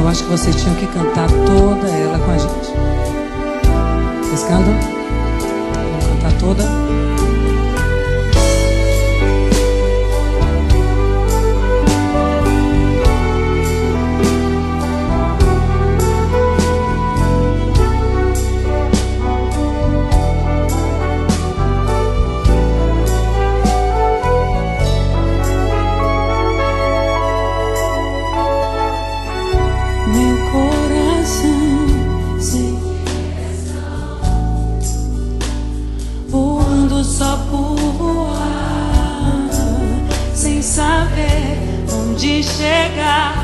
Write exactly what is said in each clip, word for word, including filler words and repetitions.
eu acho que vocês tinham que cantar toda ela com a gente. Vocês cantam? Vamos cantar toda? Só por voar, sem saber onde chegar,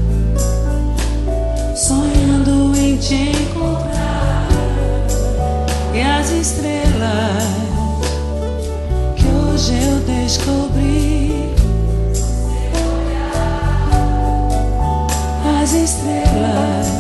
sonhando em te encontrar. E as estrelas que hoje eu descobri, as estrelas.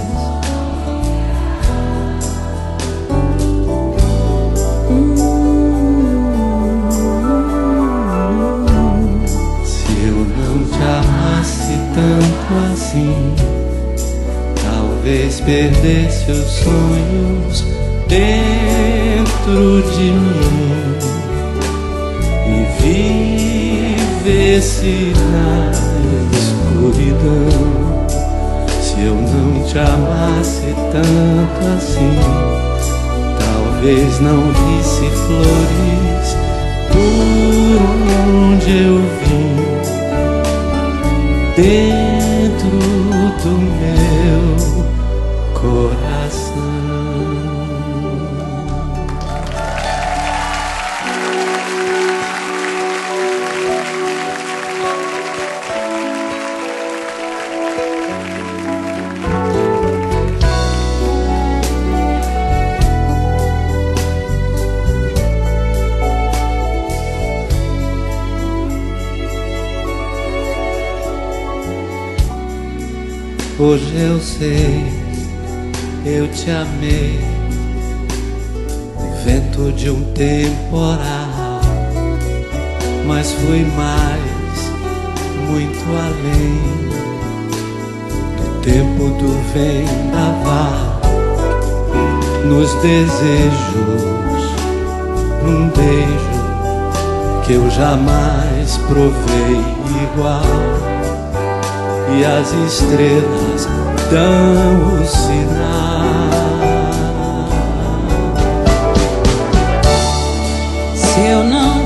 Tanto assim, talvez perdesse os sonhos dentro de mim e vivesse na escuridão. Se eu não te amasse tanto assim, talvez não visse flores por onde eu vim. Dentro do meu coração. Hoje eu sei, eu te amei, o vento de um temporal, mas fui mais, muito além do tempo do vendaval, nos desejos, num beijo que eu jamais provei igual. E as estrelas dão o sinal. Se eu não